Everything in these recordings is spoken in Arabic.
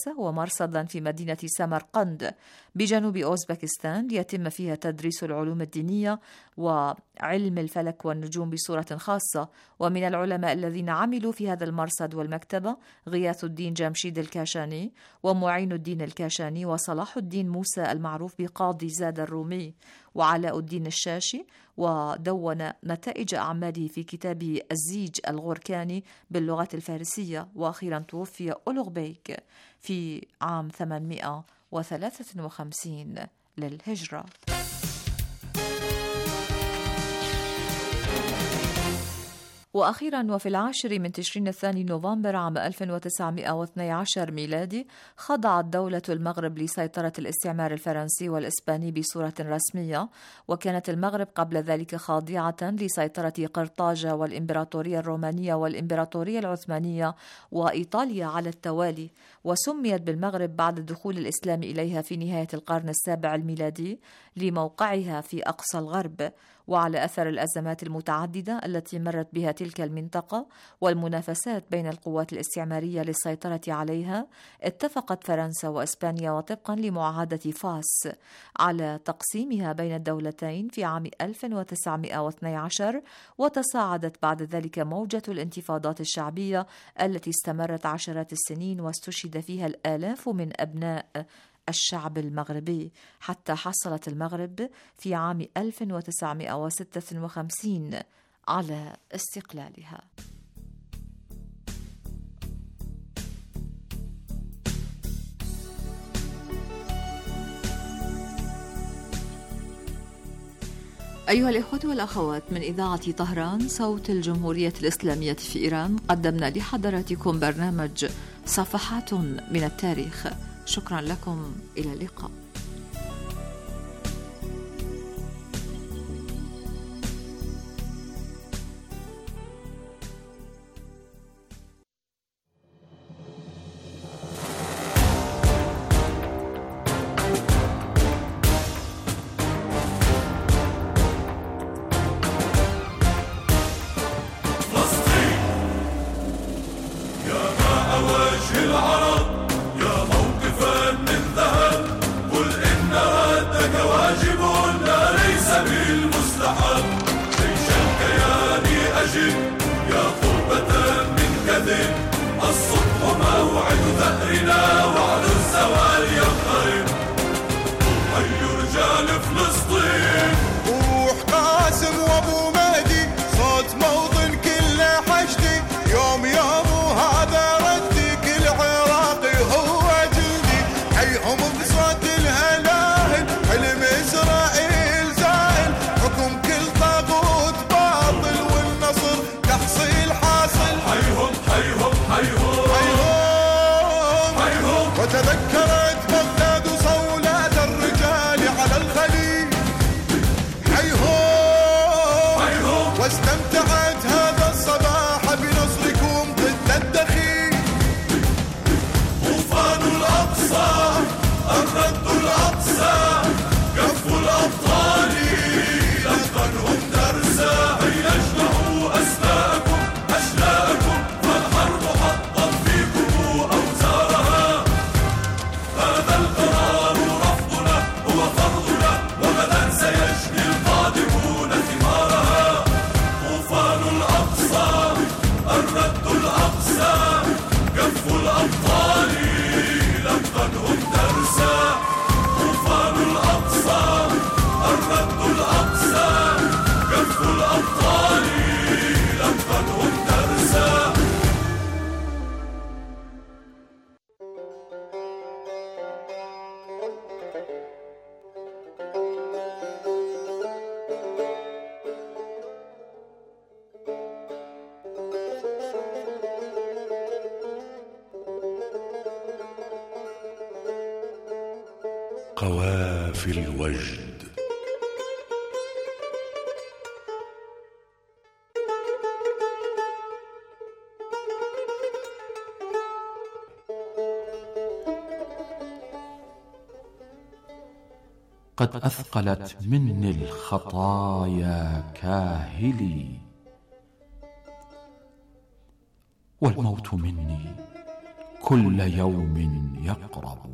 ومرصدا في مدينة سمرقند بجنوب أوزبكستان ليتم فيها تدريس العلوم الدينية وعلم الفلك والنجوم بصورة خاصة. ومن العلماء الذين عملوا في هذا المرصد والمكتبة غياث الدين جمشيد الكاشاني ومعين الدين الكاشاني وصلاح الدين موسى المعروف بقاضي زاد الرومي وعلاء الدين الشاشي، ودون نتائج أعماله في كتابه الزيج الغوركاني باللغة الفارسية. وأخيرا توفي أولغبيك في عام 853 للهجرة. وأخيرا وفي 10 من تشرين الثاني نوفمبر عام 1912 ميلادي خضعت دولة المغرب لسيطرة الاستعمار الفرنسي والإسباني بصورة رسمية، وكانت المغرب قبل ذلك خاضعة لسيطرة قرطاجة والإمبراطورية الرومانية والإمبراطورية العثمانية وإيطاليا على التوالي، وسميت بالمغرب بعد دخول الإسلام إليها في نهاية القرن السابع الميلادي لموقعها في أقصى الغرب. وعلى أثر الأزمات المتعددة التي مرت بها تلك المنطقة والمنافسات بين القوات الاستعمارية للسيطرة عليها، اتفقت فرنسا وإسبانيا وطبقا لمعاهدة فاس على تقسيمها بين الدولتين في عام 1912، وتصاعدت بعد ذلك موجة الانتفاضات الشعبية التي استمرت عشرات السنين واستشهد فيها الآلاف من أبناء الشعب المغربي، حتى حصلت المغرب في عام 1956 على استقلالها. أيها الإخوة والأخوات، من إذاعة طهران صوت الجمهورية الإسلامية في إيران قدمنا لحضراتكم برنامج صفحات من التاريخ. شكرا لكم، إلى اللقاء. وتذكرت بغداد صولات الرجال على الخليل، حيهم واستمتعت هذا الصباح بنصركم ضد الدخيل. طوفان الأقصى، الرد الأقصى، كف الأبطال لم تنهم درسا، ليجمعوا أسماءكم أشلاءكم، فالحرب حطت فيكم أوزارها. هذا القرار رفضنا هو فرضنا، وغدا سيجني القادمون ثمارها. طوفان الأقصى، الرد الأقصى، كف الأبطال لم تنهم درسا. طوفان الأقصى، الرد الأقصى، كف الأبطال لم تنهم درسا. قوافي الوجد. قد أثقلت مني الخطايا كاهلي، والموت مني كل يوم يقرب.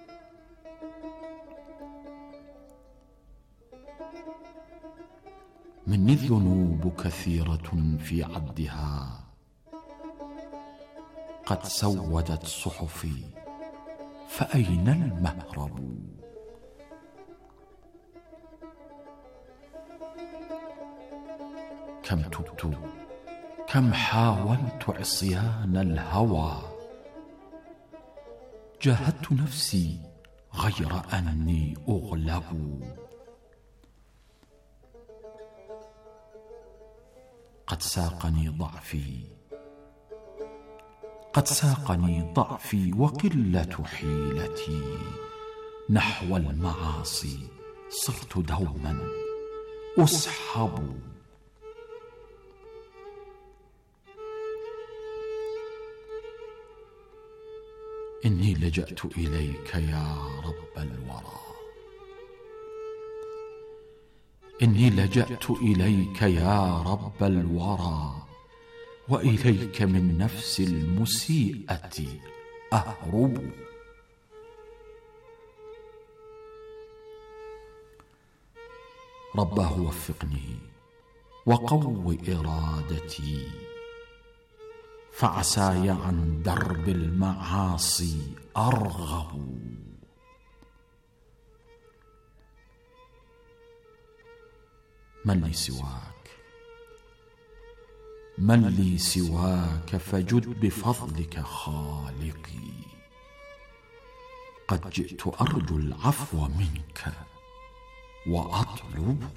مني الذنوب كثيرة في عدها، قد سودت صحفي فأين المهرب؟ كم تبت، كم حاولت عصيان الهوى، جاهدت نفسي غير أني أغلب. قد ساقني ضعفي وقلة حيلتي نحو المعاصي، صرت دوما أسحب. إني لجأت إليك يا رب الورى، إني لجأت إليك يا رب الورى، وإليك من نفس المسيئة أهرب. رباه وفقني وقو إرادتي، فعساي عن درب المعاصي أرغب. من لي سواك فجد بفضلك خالقي، قد جئت أرجو العفو منك وأطلب.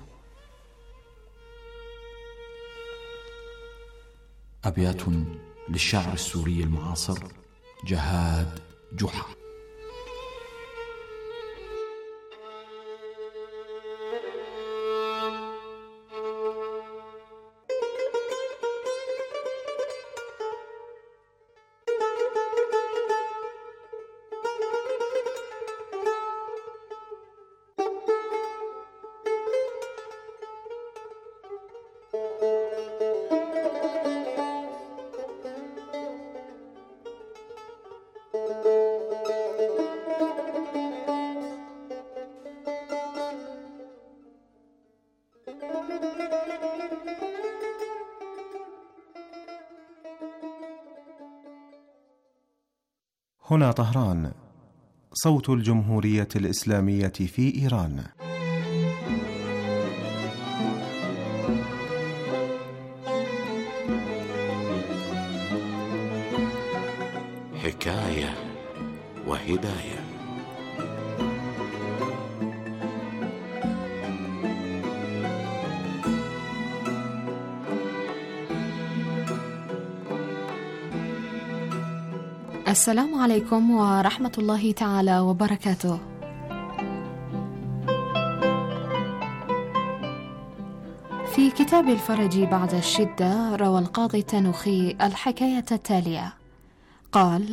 أبيات للشاعر السوري المعاصر جهاد جحا. هنا طهران، صوت الجمهورية الإسلامية في إيران. حكاية وهداية. السلام عليكم ورحمة الله تعالى وبركاته. في كتاب الفرج بعد الشدة روى القاضي التنوخي الحكاية التالية. قال: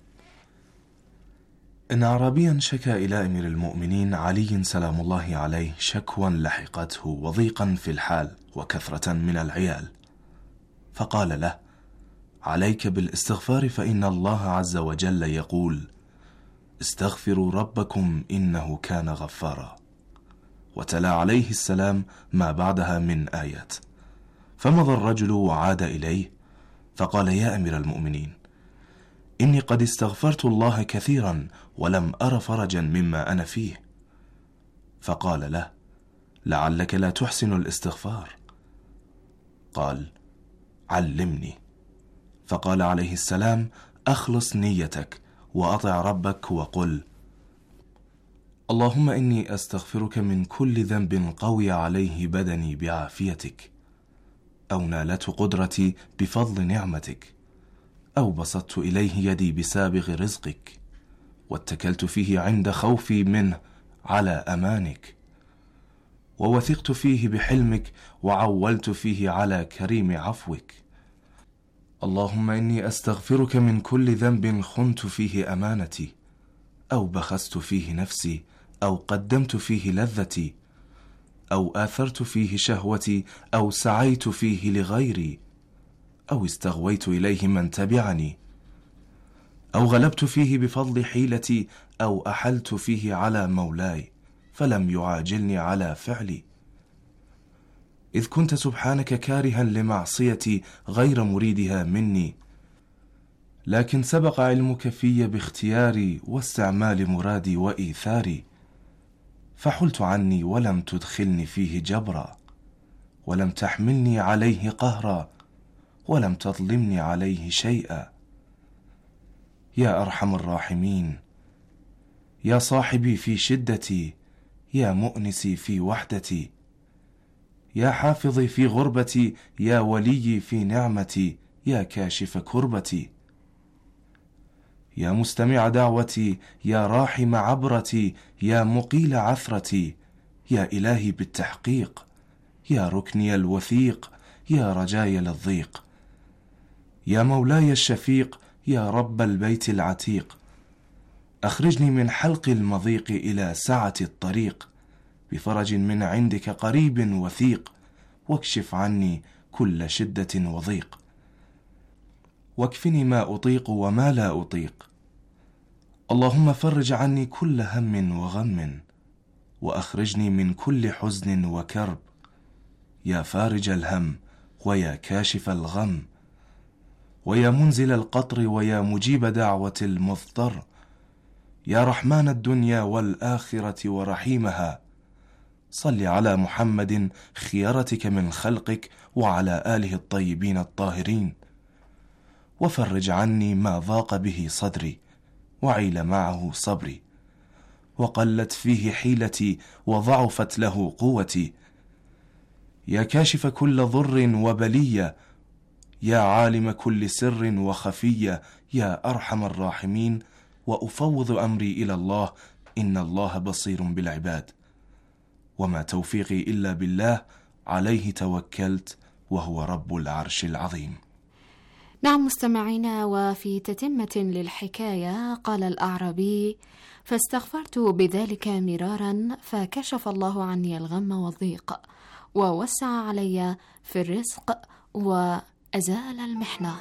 إن أعرابيا شكا إلى أمير المؤمنين علي سلام الله عليه شكوى لحقته وضيقا في الحال وكثرة من العيال، فقال له: عليك بالاستغفار، فإن الله عز وجل يقول: استغفروا ربكم إنه كان غفارا. وتلا عليه السلام ما بعدها من آيات. فمضى الرجل وعاد إليه فقال: يا أمير المؤمنين، إني قد استغفرت الله كثيرا ولم أر فرجا مما أنا فيه. فقال له: لعلك لا تحسن الاستغفار. قال: علمني. فقال عليه السلام: أخلص نيتك وأطع ربك وقل: اللهم إني أستغفرك من كل ذنب قوي عليه بدني بعافيتك، أو نالته قدرتي بفضل نعمتك، أو بسطت إليه يدي بسابغ رزقك، واتكلت فيه عند خوفي منه على أمانك، ووثقت فيه بحلمك وعولت فيه على كريم عفوك. اللهم إني أستغفرك من كل ذنب خنت فيه أمانتي، أو بخست فيه نفسي، أو قدمت فيه لذتي، أو آثرت فيه شهوتي، أو سعيت فيه لغيري، أو استغويت إليه من تبعني، أو غلبت فيه بفضل حيلتي، أو أحلت فيه على مولاي فلم يعاجلني على فعلي. إذ كنت سبحانك كارها لمعصيتي غير مريدها مني، لكن سبق علمك في باختياري واستعمال مرادي وإيثاري، فحلت عني ولم تدخلني فيه جبرا، ولم تحملني عليه قهرا، ولم تظلمني عليه شيئا. يا أرحم الراحمين، يا صاحبي في شدتي، يا مؤنسي في وحدتي، يا حافظي في غربتي، يا وليي في نعمتي، يا كاشف كربتي، يا مستمع دعوتي، يا راحم عبرتي، يا مقيل عثرتي، يا إلهي بالتحقيق، يا ركني الوثيق، يا رجاي للضيق، يا مولاي الشفيق، يا رب البيت العتيق. أخرجني من حلق المضيق إلى سعة الطريق، بفرج من عندك قريب وثيق، واكشف عني كل شدة وضيق، واكفني ما أطيق وما لا أطيق. اللهم فرج عني كل هم وغم، وأخرجني من كل حزن وكرب، يا فارج الهم ويا كاشف الغم، ويا منزل القطر، ويا مجيب دعوة المضطر، يا رحمن الدنيا والآخرة ورحيمها. صل على محمد خيرتك من خلقك وعلى آله الطيبين الطاهرين، وفرج عني ما ضاق به صدري، وعيل معه صبري، وقلت فيه حيلتي، وضعفت له قوتي. يا كاشف كل ضر وبلية، يا عالم كل سر وخفية، يا أرحم الراحمين. وأفوض أمري إلى الله، إن الله بصير بالعباد، وما توفيقي إلا بالله، عليه توكلت، وهو رب العرش العظيم. نعم مستمعينا، وفي تتمة للحكاية قال الأعرابي: فاستغفرت بذلك مرارا، فكشف الله عني الغم والضيق، ووسع علي في الرزق، وأزال المحنة.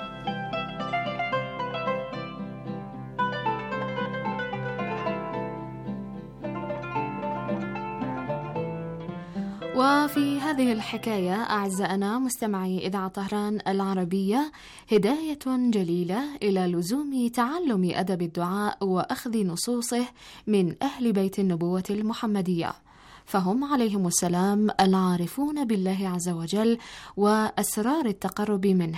وفي هذه الحكاية أعزائنا مستمعي إذاعة طهران العربية هداية جليلة إلى لزوم تعلم أدب الدعاء وأخذ نصوصه من أهل بيت النبوة المحمدية، فهم عليهم السلام العارفون بالله عز وجل وأسرار التقرب منه.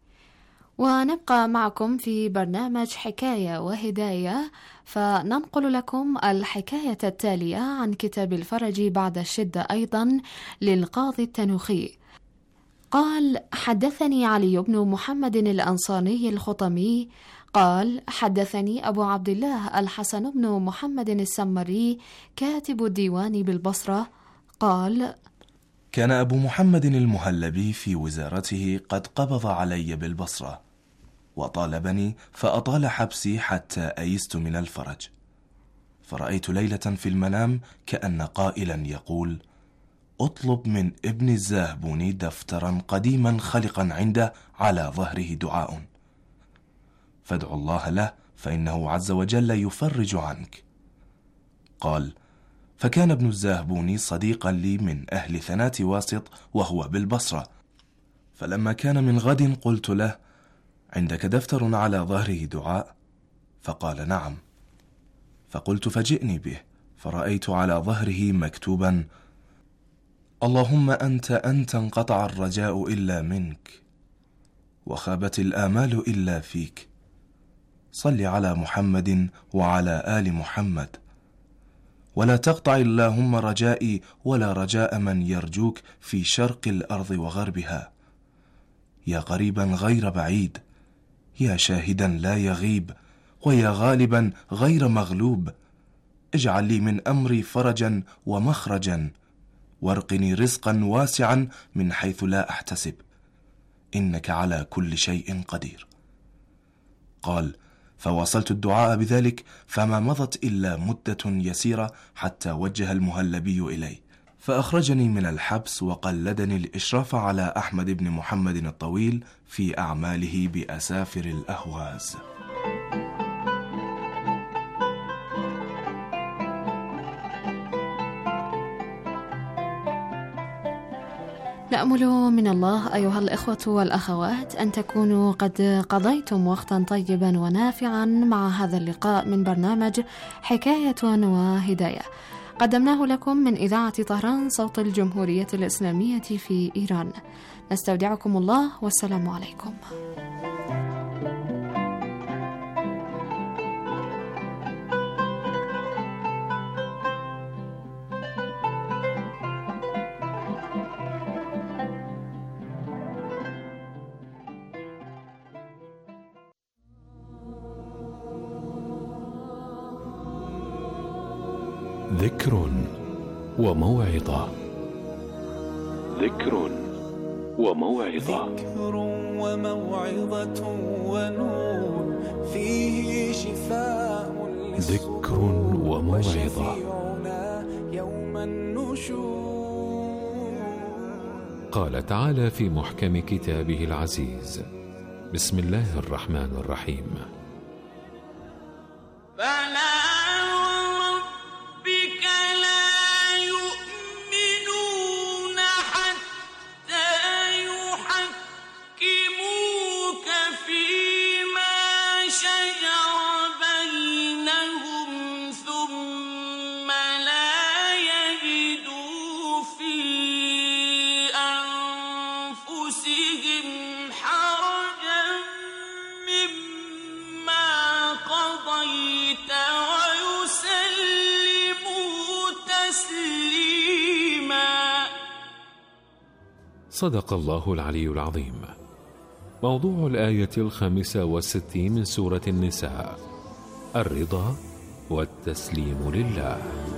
ونبقى معكم في برنامج حكاية وهداية، فننقل لكم الحكاية التالية عن كتاب الفرج بعد الشدة أيضا للقاضي التنوخي. قال: حدثني علي بن محمد الأنصاري الخطمي قال: حدثني أبو عبد الله الحسن بن محمد السمري كاتب الديوان بالبصرة قال: كان أبو محمد المهلبي في وزارته قد قبض علي بالبصرة، وطالبني فأطال حبسي حتى أيست من الفرج. فرأيت ليلة في المنام كأن قائلا يقول: اطلب من ابن الزاهبوني دفترا قديما خلقا عنده على ظهره دعاء، فادع الله له فإنه عز وجل يفرج عنك. قال: فكان ابن الزاهبوني صديقا لي من أهل ثناة واسط وهو بالبصرة، فلما كان من غد قلت له: عندك دفتر على ظهره دعاء؟ فقال: نعم. فقلت: فجئني به، فرأيت على ظهره مكتوبا: اللهم أنت انقطع الرجاء إلا منك، وخابت الآمال إلا فيك، صل على محمد وعلى آل محمد، ولا تقطع اللهم رجائي ولا رجاء من يرجوك في شرق الأرض وغربها، يا قريبا غير بعيد، يا شاهدا لا يغيب، ويا غالبا غير مغلوب، اجعل لي من أمري فرجا ومخرجا، وارقني رزقا واسعا من حيث لا أحتسب، إنك على كل شيء قدير. قال: فواصلت الدعاء بذلك، فما مضت إلا مدة يسيرة حتى وجه المهلبي إلي، فأخرجني من الحبس وقلدني الإشراف على أحمد بن محمد الطويل في أعماله بأسافر الأهواز. نأمل من الله أيها الإخوة والأخوات أن تكونوا قد قضيتم وقتا طيبا ونافعا مع هذا اللقاء من برنامج حكاية وهداية، قدمناه لكم من إذاعة طهران صوت الجمهورية الإسلامية في إيران. نستودعكم الله والسلام عليكم. ذكر وموعظة. ذكر وموعظة. ذكر وموعظة ونور فيه شفاء ذكر وموعظة. يوم النشور. قال تعالى في محكم كتابه العزيز: بسم الله الرحمن الرحيم: صدق الله العلي العظيم. موضوع الآية 65 من سورة النساء: الرضا والتسليم لله.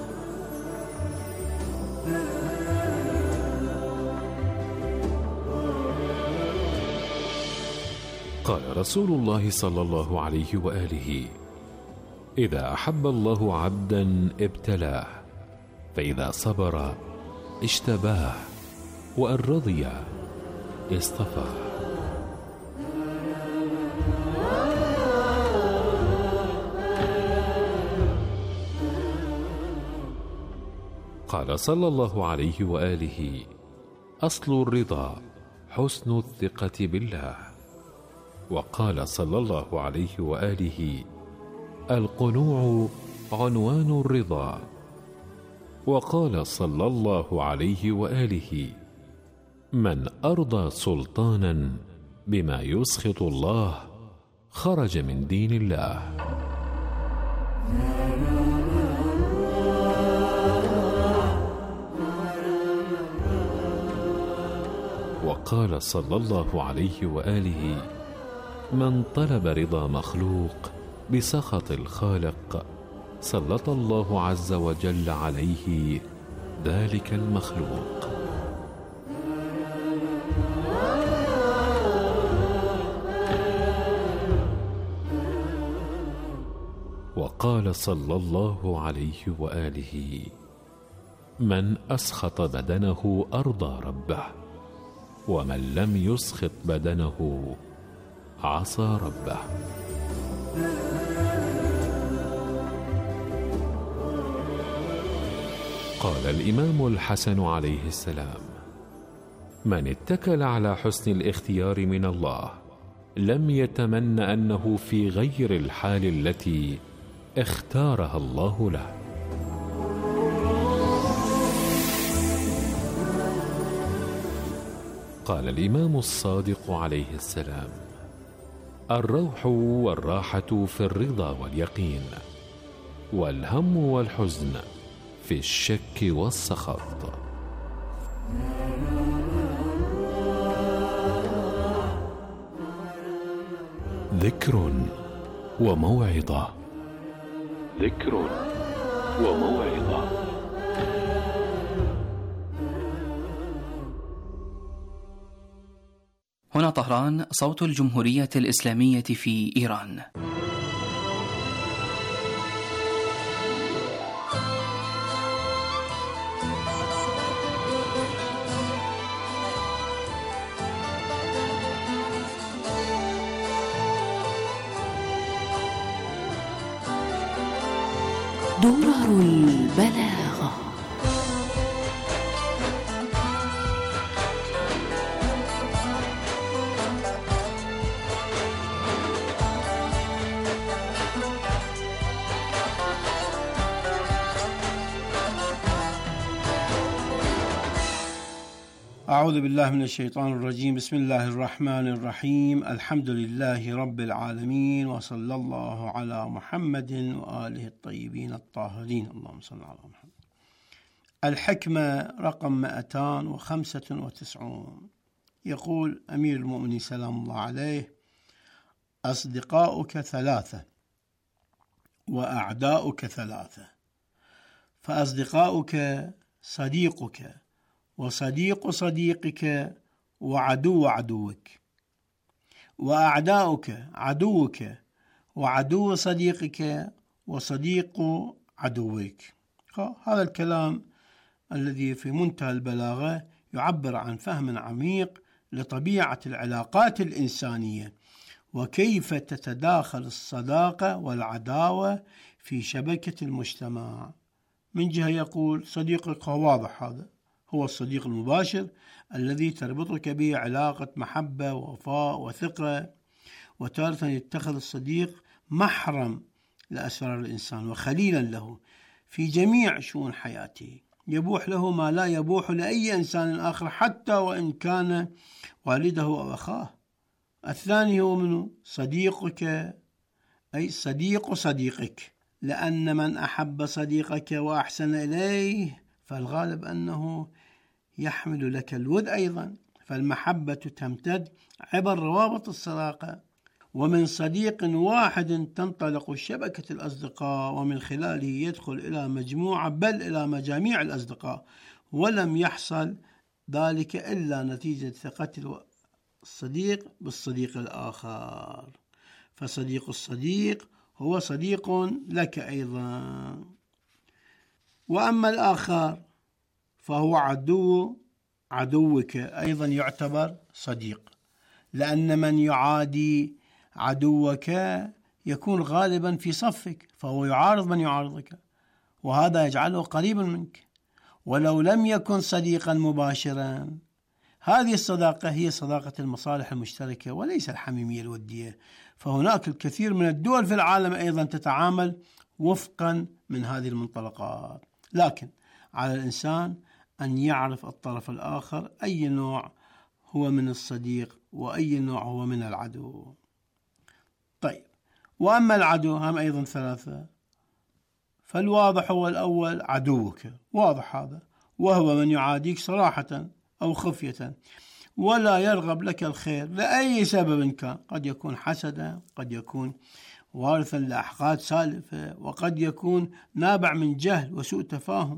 قال رسول الله صلى الله عليه وآله: إذا أحب الله عبدا ابتلاه، فإذا صبر اجتباه، وإن رضي اصطفاه. قال صلى الله عليه وآله: أصل الرضا حسن الثقة بالله. وقال صلى الله عليه وآله: القنوع عنوان الرضا. وقال صلى الله عليه وآله: من أرضى سلطانا بما يسخط الله خرج من دين الله. وقال صلى الله عليه وآله: من طلب رضا مخلوق بسخط الخالق سلط الله عز وجل عليه ذلك المخلوق. وقال صلى الله عليه وآله: من أسخط بدنه أرضى ربه، ومن لم يسخط بدنه عصى ربه. قال الإمام الحسن عليه السلام: من اتكل على حسن الاختيار من الله لم يتمن أنه في غير الحال التي اختارها الله له. قال الإمام الصادق عليه السلام: الروح والراحة في الرضا واليقين، والهم والحزن في الشك والسخط. ذكر وموعظة. ذكر وموعظة. هنا طهران صوت الجمهورية الإسلامية في إيران. درر البلاغة. أعوذ بالله من الشيطان الرجيم. بسم الله الرحمن الرحيم. الحمد لله رب العالمين، وصلى الله على محمد وآله الطيبين الطاهرين. اللهم صل على محمد. الحكمة رقم 295. يقول أمير المؤمنين سلام الله عليه: أصدقاؤك ثلاثة وأعداؤك ثلاثة، فأصدقاؤك صديقك وصديق صديقك وعدو عدوك، وأعداؤك عدوك وعدو صديقك وصديق عدوك. هذا الكلام الذي في منتهى البلاغة يعبر عن فهم عميق لطبيعة العلاقات الإنسانية، وكيف تتداخل الصداقة والعداوة في شبكة المجتمع. من جهة يقول صديقك واضح، هذا هو الصديق المباشر الذي تربطك به علاقة محبة ووفاء وثقة، وتارة يتخذ الصديق محرم لأسرار الإنسان وخليلا له في جميع شؤون حياته، يبوح له ما لا يبوح لأي إنسان آخر حتى وإن كان والده أو أخاه. الثاني هو منه صديقك، أي صديق صديقك، لأن من أحب صديقك وأحسن إليه فالغالب أنه يحمل لك الود أيضا، فالمحبة تمتد عبر روابط الصداقة، ومن صديق واحد تنطلق شبكة الأصدقاء، ومن خلاله يدخل إلى مجموعة بل إلى مجاميع الأصدقاء، ولم يحصل ذلك إلا نتيجة ثقة الصديق بالصديق الآخر، فصديق الصديق هو صديق لك أيضا. وأما الآخر فهو عدو عدوك، أيضا يعتبر صديق، لأن من يعادي عدوك يكون غالبا في صفك، فهو يعارض من يعارضك، وهذا يجعله قريبا منك ولو لم يكن صديقا مباشرا. هذه الصداقة هي صداقة المصالح المشتركة وليس الحميمية الودية، فهناك الكثير من الدول في العالم أيضا تتعامل وفقا من هذه المنطلقات، لكن على الإنسان أن يعرف الطرف الآخر أي نوع هو من الصديق وأي نوع هو من العدو. طيب، وأما العدو هم أيضا ثلاثة، فالواضح هو الأول عدوك، واضح هذا، وهو من يعاديك صراحة أو خفية ولا يرغب لك الخير لأي سبب كان، قد يكون حسدا، قد يكون وارثا لأحقاد سالفة، وقد يكون نابع من جهل وسوء تفاهم.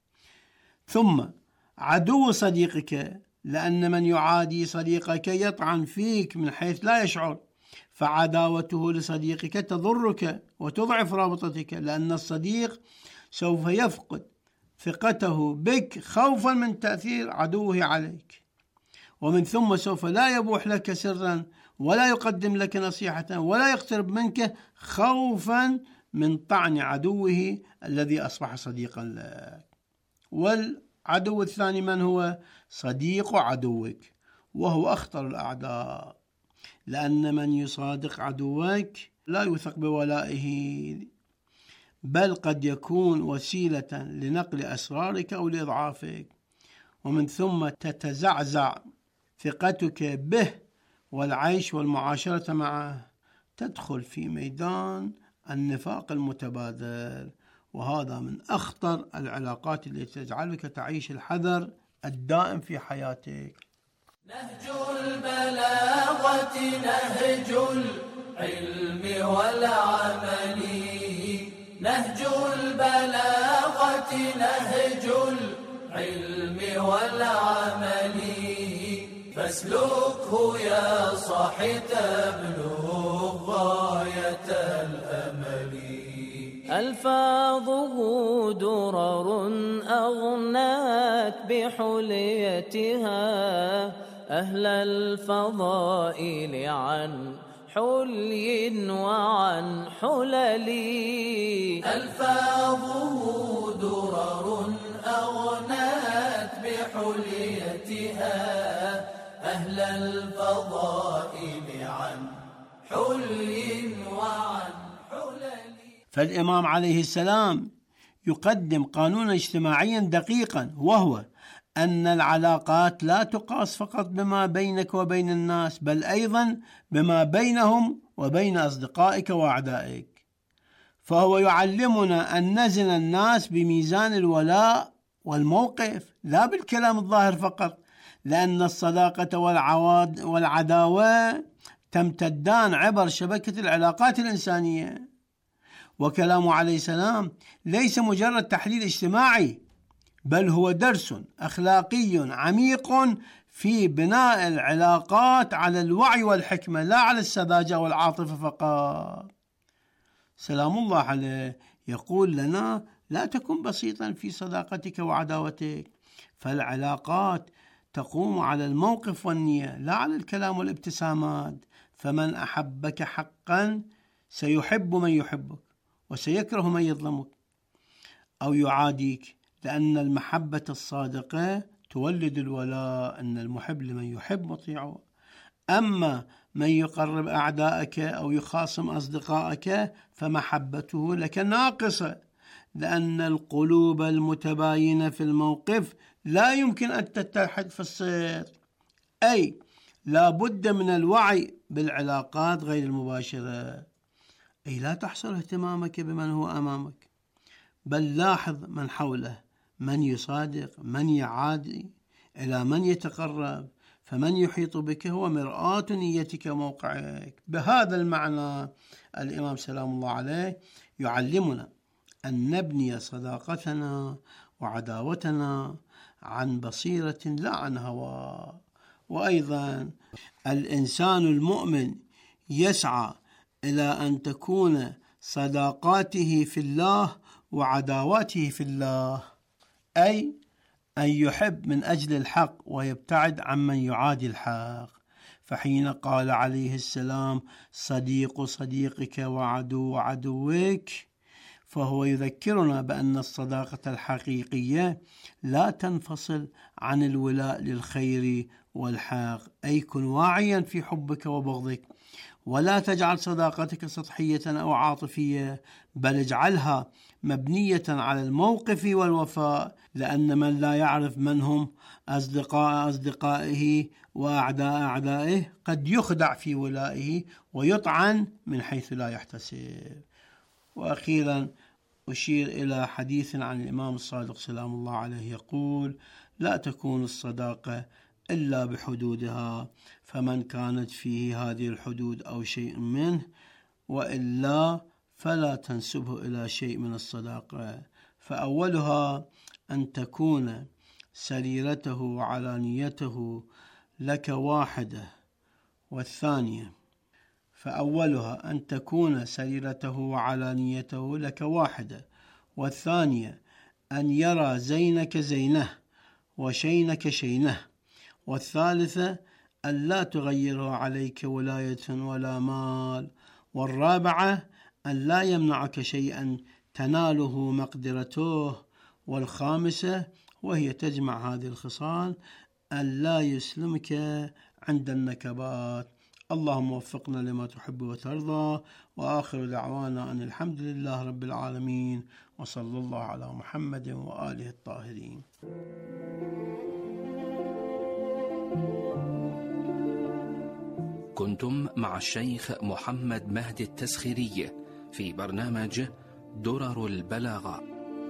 ثم عدو صديقك، لأن من يعادي صديقك يطعن فيك من حيث لا يشعر، فعداوته لصديقك تضرك وتضعف رابطتك، لأن الصديق سوف يفقد ثقته بك خوفا من تأثير عدوه عليك، ومن ثم سوف لا يبوح لك سرا ولا يقدم لك نصيحة ولا يقترب منك خوفا من طعن عدوه الذي أصبح صديقا لك. والعدو الثاني من هو؟ صديق عدوك، وهو أخطر الأعداء، لأن من يصادق عدوك لا يوثق بولائه، بل قد يكون وسيلة لنقل أسرارك أو لإضعافك، ومن ثم تتزعزع ثقتك به والعيش والمعاشرة معه، تدخل في ميدان النفاق المتبادل، وهذا من أخطر العلاقات التي تجعلك تعيش الحذر الدائم في حياتك. نهج البلاغة نهج العلم والعمل، نهج البلاغة نهج العلم والعمل، فاسلكه يا صاحي تبلغ غاية الأمل. ألفاظه درر أغنات بحليتها أهل الفضائل عن حلي وعن حلل. ألفاظه درر أغنات بحليتها أهل الفضائل عن حلي وعن حلل. فالإمام عليه السلام يقدم قانونا اجتماعيا دقيقا، وهو أن العلاقات لا تقاس فقط بما بينك وبين الناس، بل أيضا بما بينهم وبين أصدقائك وأعدائك. فهو يعلمنا أن نزن الناس بميزان الولاء والموقف، لا بالكلام الظاهر فقط، لأن الصداقة والعداوة تمتدان عبر شبكة العلاقات الإنسانية. وكلامه عليه السلام ليس مجرد تحليل اجتماعي، بل هو درس أخلاقي عميق في بناء العلاقات على الوعي والحكمة، لا على السذاجة والعاطفة فقط. سلام الله عليه يقول لنا: لا تكن بسيطا في صداقتك وعداوتك، فالعلاقات تقوم على الموقف والنية لا على الكلام والابتسامات. فمن أحبك حقا سيحب من يحبك، وسيكره من يظلمك أو يعاديك، لأن المحبة الصادقة تولد الولاء، أن المحب لمن يحب مطيعه. أما من يقرب أعدائك أو يخاصم أصدقائك فمحبته لك ناقصة، لأن القلوب المتباينة في الموقف لا يمكن أن تتحد في الصدق. أي لا بد من الوعي بالعلاقات غير المباشرة. أي لا تحصر اهتمامك بمن هو أمامك، بل لاحظ من حوله، من يصادق، من يعادي، إلى من يتقرب، فمن يحيط بك هو مرآة نيتك وموقعك. بهذا المعنى الإمام سلام الله عليه يعلمنا أن نبني صداقتنا وعداوتنا عن بصيرة لا عن هوى. وأيضا الإنسان المؤمن يسعى إلى أن تكون صداقاته في الله وعداواته في الله، أي أن يحب من أجل الحق ويبتعد عمن يعادي الحق. فحين قال عليه السلام: صديق صديقك وعدو عدوك، فهو يذكرنا بأن الصداقة الحقيقية لا تنفصل عن الولاء للخير والحق. أي كن واعيا في حبك وبغضك، ولا تجعل صداقتك سطحية أو عاطفية، بل اجعلها مبنية على الموقف والوفاء، لأن من لا يعرف من هم أصدقاء أصدقائه وأعداء أعدائه قد يخدع في ولائه ويطعن من حيث لا يحتسب. وأخيرا أشير إلى حديث عن الإمام الصادق سلام الله عليه يقول: لا تكون الصداقة إلا بحدودها، فمن كانت فيه هذه الحدود أو شيء منه، وإلا فلا تنسبه إلى شيء من الصداقة. فأولها أن تكون سريرته وعلانيته لك واحدة، والثانية فأولها أن تكون سريرته وعلانيته لك واحدة، والثانية أن يرى زينك زينه وشينك شينه، والثالثة أن لا تغيره عليك ولاية ولا مال، والرابعة أن لا يمنعك شيئا تناله مقدرته، والخامسة وهي تجمع هذه الخصال أن لا يسلمك عند النكبات. اللهم وفقنا لما تحب وترضى، وآخر دعوانا أن الحمد لله رب العالمين، وصلى الله على محمد وآله الطاهرين. كنتم مع الشيخ محمد مهدي التسخيري في برنامج درر البلاغة.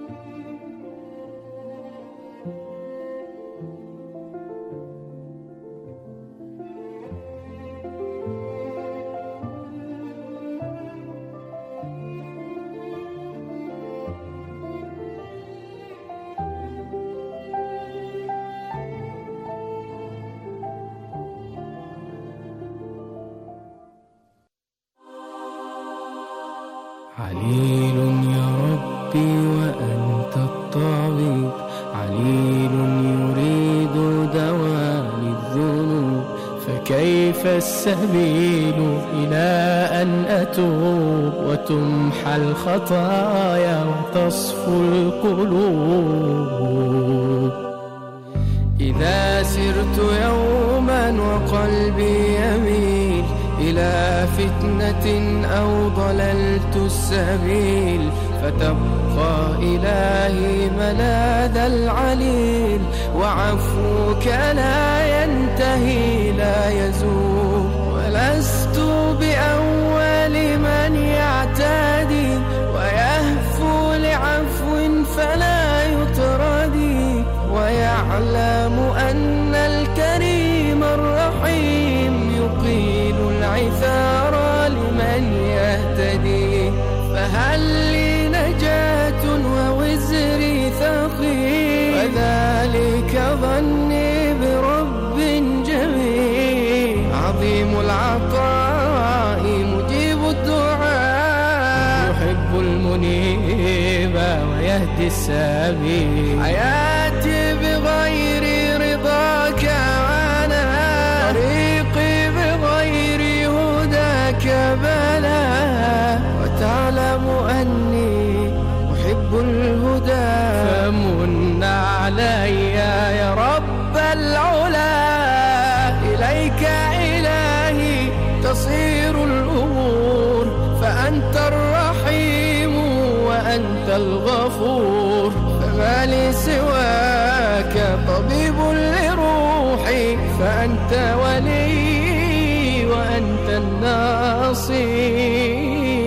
عليل يا ربي وأنت الطبيب، عليل يريد دواء الذنوب، فكيف السبيل إلى أن أتوب وتمحى الخطايا وتصفو القلوب؟ إذا سرت يوما وقلبي يميل إلى فتنة أو ضللت السبيل، فتبقى إلهي ملاذ العليل، وعفوك لا ينتهي لا يزول. ولست بأول من يعتدي ويهفو لعفو فلا يطردي، ويعلم أن الكريم الرحيم يقيل العثار لمن يهتدي. فهل لي نجاة ووزري ثقيل، وذلك ظني برب جميل. عظيم العطاء مجيب الدعاء، يحب المنيب ويهدي السبيل. حياتي بغير رضاك عنا، طريقي بغير هداك بلا، وتعلم أني أحب الهدى. فمن علي يا رب العلا، إليك إلهي تصير الأمور. فأنت الرحيم وأنت الغفور، فما لي سواك طبيب لروحي. فأنت ولي وأنت الناصر.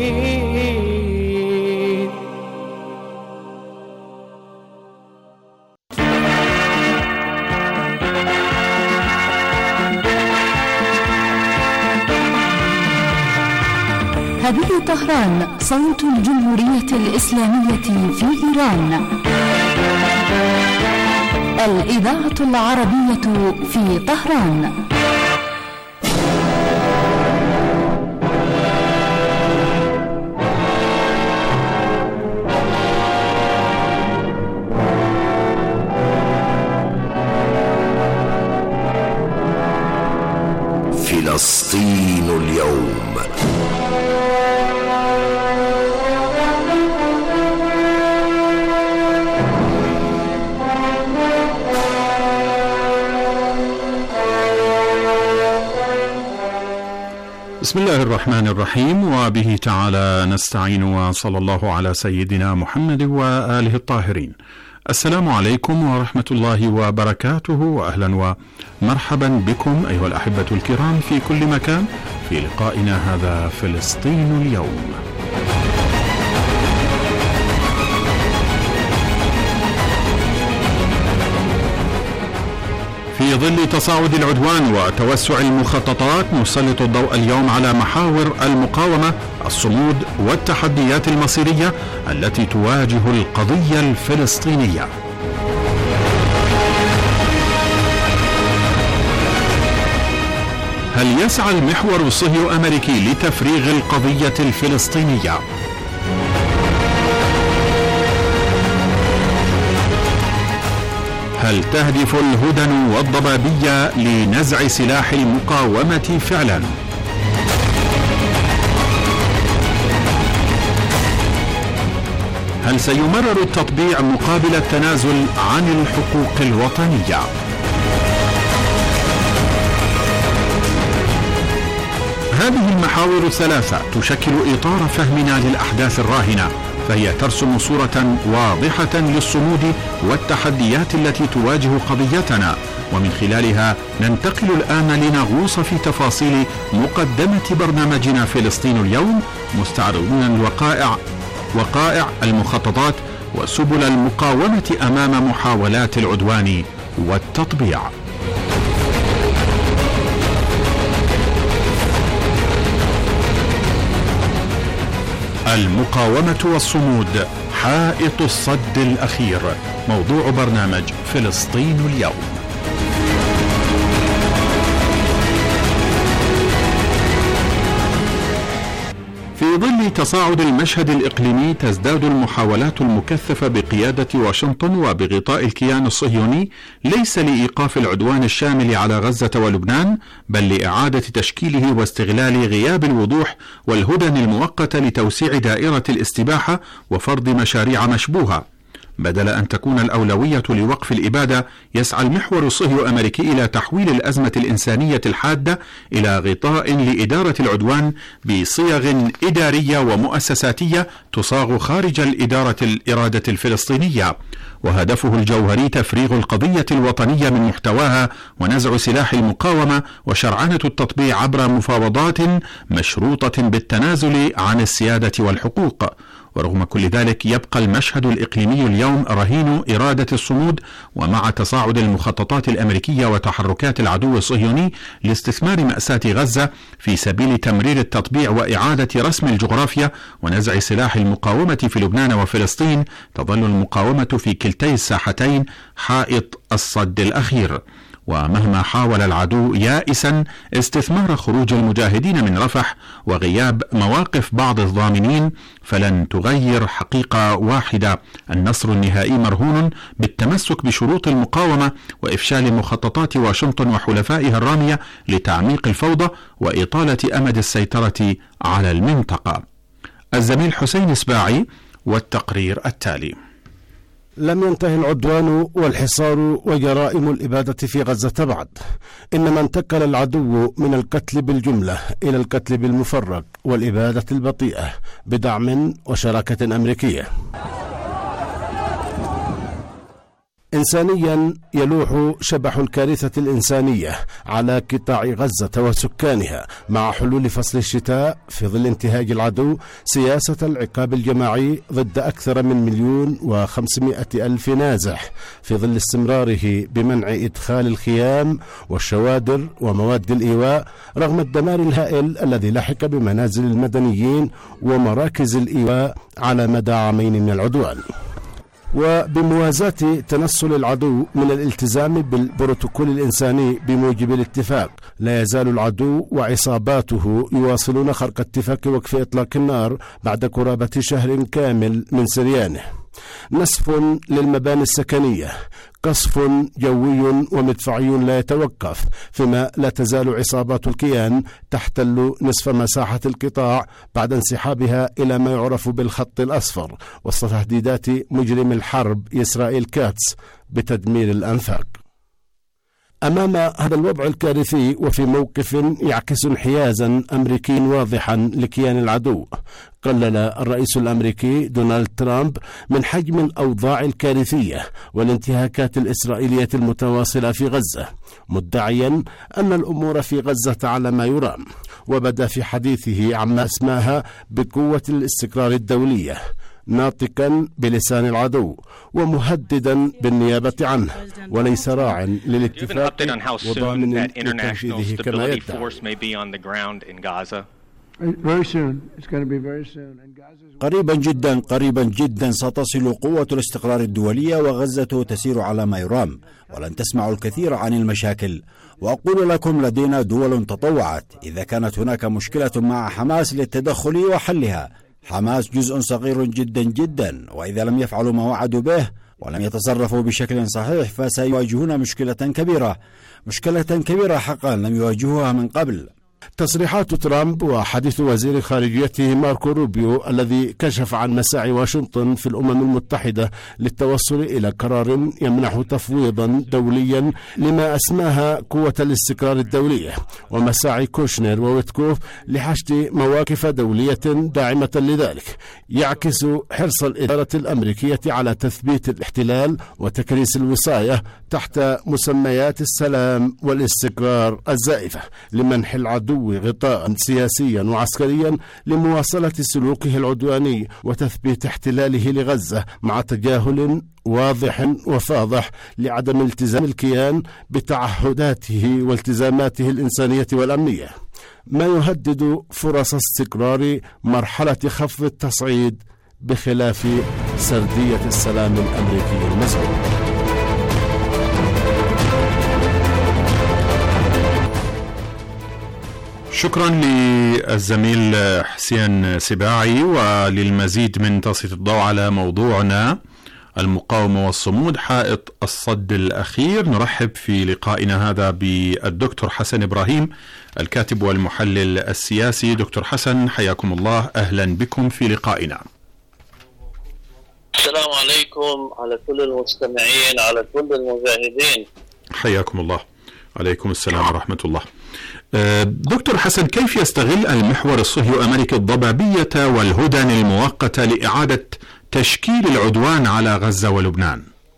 هذه طهران، صوت الجمهورية الإسلامية في إيران. الإذاعة العربية في طهران. فلسطين اليوم. بسم الله الرحمن الرحيم، وبه تعالى نستعين، وصلى الله على سيدنا محمد وآله الطاهرين. السلام عليكم ورحمة الله وبركاته، وأهلا ومرحبا بكم أيها الأحبة الكرام في كل مكان في لقائنا هذا فلسطين اليوم. في ظل تصاعد العدوان وتوسع المخططات، نسلط الضوء اليوم على محاور المقاومة، الصمود والتحديات المصيرية التي تواجه القضية الفلسطينية. هل يسعى المحور الصهيوني الأمريكي لتفريغ القضية الفلسطينية؟ هل تهدف الهدن والضبابية لنزع سلاح المقاومة فعلا؟ هل سيمرر التطبيع مقابل التنازل عن الحقوق الوطنية؟ هذه المحاور الثلاثة تشكل إطار فهمنا للأحداث الراهنة، فهي ترسم صورة واضحة للصمود والتحديات التي تواجه قضيتنا، ومن خلالها ننتقل الآن لنغوص في تفاصيل مقدمة برنامجنا فلسطين اليوم، مستعرضون وقائع المخططات وسبل المقاومة أمام محاولات العدوان والتطبيع. المقاومة والصمود، حائط الصد الأخير، موضوع برنامج فلسطين اليوم. في ظل تصاعد المشهد الإقليمي، تزداد المحاولات المكثفة بقيادة واشنطن وبغطاء الكيان الصهيوني ليس لإيقاف العدوان الشامل على غزة ولبنان، بل لإعادة تشكيله واستغلال غياب الوضوح والهدن المؤقتة لتوسيع دائرة الاستباحة وفرض مشاريع مشبوهة. بدل أن تكون الأولوية لوقف الإبادة، يسعى المحور الصهيو أمريكي إلى تحويل الأزمة الإنسانية الحادة إلى غطاء لإدارة العدوان بصيغ إدارية ومؤسساتية تصاغ خارج الإرادة الفلسطينية، وهدفه الجوهري تفريغ القضية الوطنية من محتواها ونزع سلاح المقاومة وشرعنة التطبيع عبر مفاوضات مشروطة بالتنازل عن السيادة والحقوق. ورغم كل ذلك يبقى المشهد الإقليمي اليوم رهين إرادة الصمود، ومع تصاعد المخططات الأمريكية وتحركات العدو الصهيوني لاستثمار مأساة غزة في سبيل تمرير التطبيع وإعادة رسم الجغرافيا ونزع سلاح المقاومة في لبنان وفلسطين، تظل المقاومة في كلتي الساحتين حائط الصد الأخير. ومهما حاول العدو يائسا استثمار خروج المجاهدين من رفح وغياب مواقف بعض الضامنين، فلن تغير حقيقة واحدة: النصر النهائي مرهون بالتمسك بشروط المقاومة وإفشال مخططات واشنطن وحلفائها الرامية لتعميق الفوضى وإطالة أمد السيطرة على المنطقة. الزميل حسين سباعي والتقرير التالي. لم ينتهي العدوان والحصار وجرائم الإبادة في غزة بعد، إنما انتقل العدو من القتل بالجملة إلى القتل بالمفرق والإبادة البطيئة بدعم وشراكة أمريكية. إنسانيا يلوح شبح الكارثة الإنسانية على قطاع غزة وسكانها مع حلول فصل الشتاء، في ظل انتهاج العدو سياسة العقاب الجماعي ضد أكثر من 1,500,000 نازح، في ظل استمراره بمنع إدخال الخيام والشوادر ومواد الإيواء رغم الدمار الهائل الذي لحق بمنازل المدنيين ومراكز الإيواء على مدى عامين من العدوان. وبموازاة تنصل العدو من الالتزام بالبروتوكول الإنساني بموجب الاتفاق، لا يزال العدو وعصاباته يواصلون خرق اتفاق وقف إطلاق النار بعد قرابة شهر كامل من سريانه. نسف للمباني السكنية، قصف جوي ومدفعي لا يتوقف، فيما لا تزال عصابات الكيان تحتل نصف مساحة القطاع بعد انسحابها إلى ما يعرف بالخط الأصفر وسط تهديدات مجرم الحرب إسرائيل كاتس بتدمير الأنفاق. أمام هذا الوضع الكارثي وفي موقف يعكس انحيازا أمريكيا واضحا لكيان العدو، قلل الرئيس الأمريكي دونالد ترامب من حجم الأوضاع الكارثية والانتهاكات الإسرائيلية المتواصلة في غزة، مدعيا أن الأمور في غزة على ما يرام، وبدأ في حديثه عما اسماها بقوة الاستقرار الدولية، ناطقا بلسان العدو ومهددا بالنيابة عنه، وليس راع للاتفاق وضامن لتنفيذه كما يدعي. قريبا جدا ستصل قوة الاستقرار الدولية وغزة تسير على ما يرام، ولن تسمعوا الكثير عن المشاكل. وأقول لكم لدينا دول تطوعت، إذا كانت هناك مشكلة مع حماس للتدخل وحلها. حماس جزء صغير جدا، وإذا لم يفعلوا ما وعدوا به ولم يتصرفوا بشكل صحيح فسيواجهون مشكلة كبيرة حقا لم يواجهوها من قبل. تصريحات ترامب وحديث وزير خارجيته ماركو روبيو الذي كشف عن مساعي واشنطن في الأمم المتحدة للتوصل إلى قرار يمنح تفويضا دوليا لما أسماها قوة الاستقرار الدولية، ومساعي كوشنر وويتكوف لحشد مواقف دولية داعمة لذلك، يعكس حرص الإدارة الأمريكية على تثبيت الاحتلال وتكريس الوصاية تحت مسميات السلام والاستقرار الزائفة لمنح العدو غطاء سياسيا وعسكريا لمواصلة سلوكه العدواني وتثبيت احتلاله لغزة، مع تجاهل واضح وفاضح لعدم التزام الكيان بتعهداته والتزاماته الإنسانية والأمنية، ما يهدد فرص استقرار مرحلة خفض التصعيد بخلاف سردية السلام الأمريكي المزعوم. شكرا للزميل حسين سباعي. وللمزيد من تسليط الضوء على موضوعنا المقاومة والصمود حائط الصد الأخير، نرحب في لقائنا هذا بالدكتور حسن إبراهيم الكاتب والمحلل السياسي. دكتور حسن حياكم الله، أهلا بكم في لقائنا. السلام عليكم على كل المستمعين، على كل المشاهدين. حياكم الله. عليكم السلام ورحمة الله. دكتور حسن، كيف يستغل المحور الصهيو أمريكي الضبابية والهدن المؤقتة لإعادة تشكيل العدوان على غزة ولبنان؟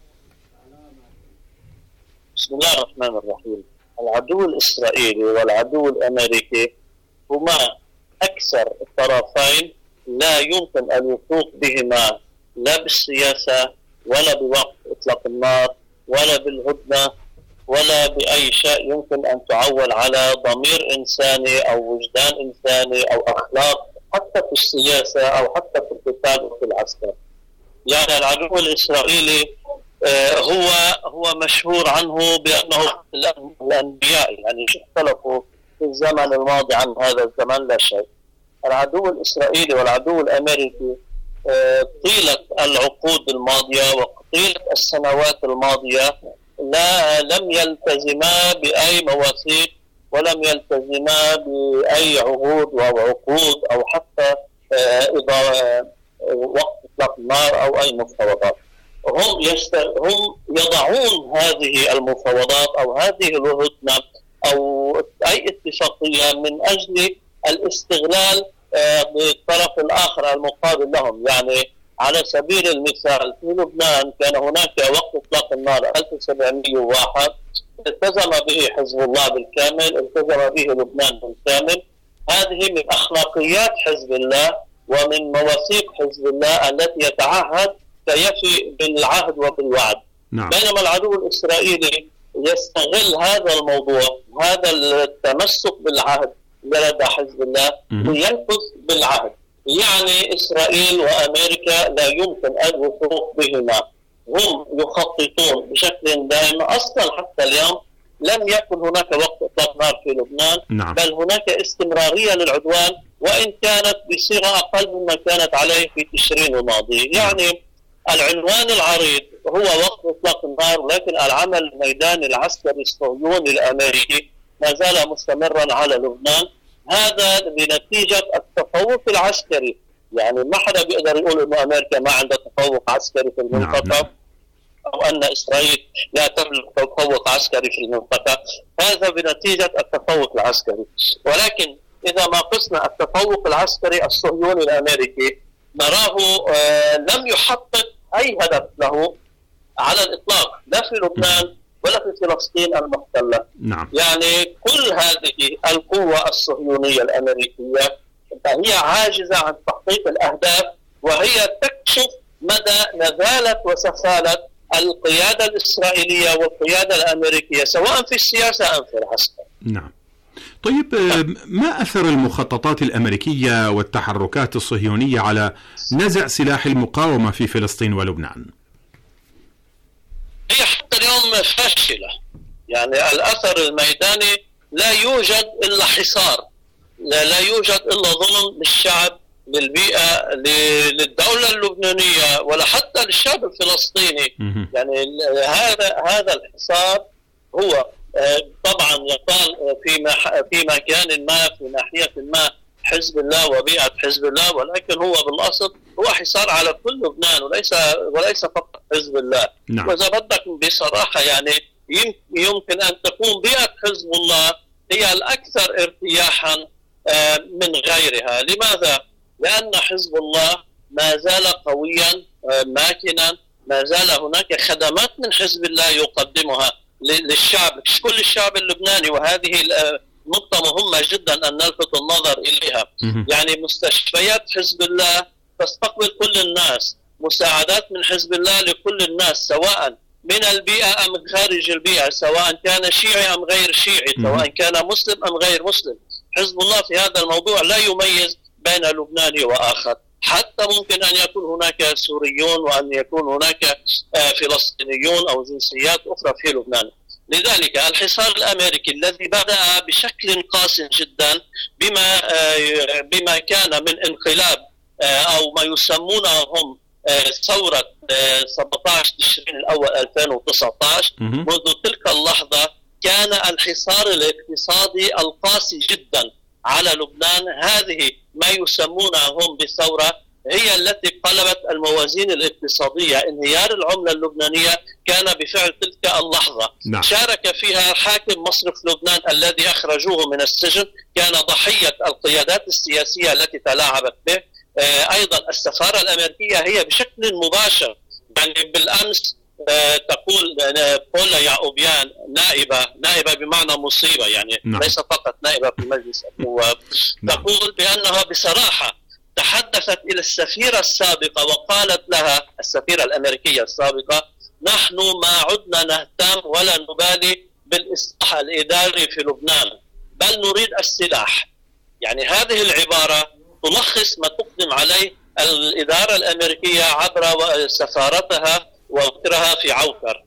بسم الله الرحمن الرحيم. العدو الإسرائيلي والعدو الأمريكي هما أكثر الطرفين لا يمكن أن يفوق بهما لا بالسياسة ولا بوقت إطلاق النار ولا بالهدنة ولا بأي شيء يمكن أن تعول على ضمير إنساني أو وجدان إنساني أو أخلاق، حتى في السياسة أو حتى في القتال وفي العسكر. يعني العدو الإسرائيلي هو مشهور عنه بأنه الأنبياء، يعني اختلفوا في الزمن الماضي عن هذا الزمن لا شيء. العدو الإسرائيلي والعدو الأمريكي طيلة العقود الماضية وطيلة السنوات الماضية لم يلتزما بأي مواثيق ولم يلتزما بأي عهود أو عقود أو حتى وقت إطلاق النار أو أي مفاوضات. هم يضعون هذه المفاوضات أو هذه الهدنة أو أي اتفاقية من أجل الاستغلال بالطرف الآخر المقابل لهم. يعني على سبيل المثال في لبنان كان هناك وقت إطلاق النار 1701 التزم به حزب الله بالكامل، التزم به لبنان بالكامل. هذه من أخلاقيات حزب الله ومن مواثيق حزب الله التي يتعهد فيفي بالعهد وبالوعد. نعم. بينما العدو الإسرائيلي يستغل هذا الموضوع، هذا التمسك بالعهد لدى حزب الله لينفذ بالعهد. يعني إسرائيل وأمريكا لا يمكن أن يفوق بهما، هم يخططون بشكل دائم. أصلا حتى اليوم لم يكن هناك وقت إطلاق نار في لبنان. نعم. بل هناك استمرارية للعدوان وإن كانت بصيغة أقل مما كانت عليه في تشرين الماضي. يعني العنوان العريض هو وقت إطلاق النار، لكن العمل الميداني العسكري الصهيوني الأمريكي ما زال مستمرا على لبنان. هذا بنتيجة التفوق العسكري. يعني ما حدا بيقدر يقول إنه أمريكا ما عندها تفوق عسكري في المنطقة أو أن إسرائيل لا تملك تفوق عسكري في المنطقة. هذا بنتيجة التفوق العسكري. ولكن إذا ما قسنا التفوق العسكري الصهيوني الأمريكي نراه لم يحقق أي هدف له على الإطلاق، لا في لبنان ولا في فلسطين المحتلة. نعم. يعني كل هذه القوة الصهيونية الأمريكية هي عاجزة عن تحقيق الأهداف، وهي تكشف مدى نذالة وسفالة القيادة الإسرائيلية والقيادة الأمريكية سواء في السياسة أم في العسكر. نعم. طيب، ما أثر المخططات الأمريكية والتحركات الصهيونية على نزع سلاح المقاومة في فلسطين ولبنان؟ هي حتى اليوم فاشلة. يعني الأثر الميداني لا يوجد إلا حصار، لا يوجد إلا ظلم للشعب، للبيئة، للدولة اللبنانية ولا حتى للشعب الفلسطيني. يعني هذا الحصار هو طبعا يقال في مكان ما في ناحية ما حزب الله وبيئة حزب الله، ولكن هو بالأصل هو حصار على كل لبنان وليس فقط حزب الله. نعم. وإذا بدك بصراحة يعني يمكن أن تكون بيئة حزب الله هي الأكثر ارتياحا من غيرها. لماذا؟ لأن حزب الله ما زال قويا ماكنا، ما زال هناك خدمات من حزب الله يقدمها للشعب، كل الشعب اللبناني. وهذه نقطة مهمة جدا أن نلفت النظر إليها. يعني مستشفيات حزب الله تستقبل كل الناس، مساعدات من حزب الله لكل الناس سواء من البيئة أم خارج البيئة، سواء كان شيعي أم غير شيعي، سواء كان مسلم أم غير مسلم. حزب الله في هذا الموضوع لا يميز بين لبناني وآخر. حتى ممكن أن يكون هناك سوريون وأن يكون هناك فلسطينيون أو جنسيات أخرى في لبنان. لذلك الحصار الأمريكي الذي بدأ بشكل قاس جدا بما كان من انقلاب أو ما يسمونه هم ثورة 17 تشرين الأول 2019. منذ تلك اللحظة كان الحصار الاقتصادي القاسي جدا على لبنان. هذه ما يسمونه هم بثورة هي التي قلبت الموازين الاقتصادية. انهيار العملة اللبنانية كان بفعل تلك اللحظة. نعم. شارك فيها حاكم مصرف لبنان الذي أخرجوه من السجن، كان ضحية القيادات السياسية التي تلاعبت به. أيضا السفارة الأمريكية هي بشكل مباشر، يعني بالأمس تقول بولا يعقوبيان نائبة بمعنى مصيبة، يعني نعم. ليس فقط نائبة في مجلس النواب، تقول بأنها بصراحة تحدثت إلى السفيرة السابقة وقالت لها، السفيرة الأمريكية السابقة: نحن ما عدنا نهتم ولا نبالي بالإصلاح الإداري في لبنان، بل نريد السلاح. يعني هذه العبارة تلخص ما تقدم عليه الإدارة الأمريكية عبر سفارتها ووكرها في عوكر.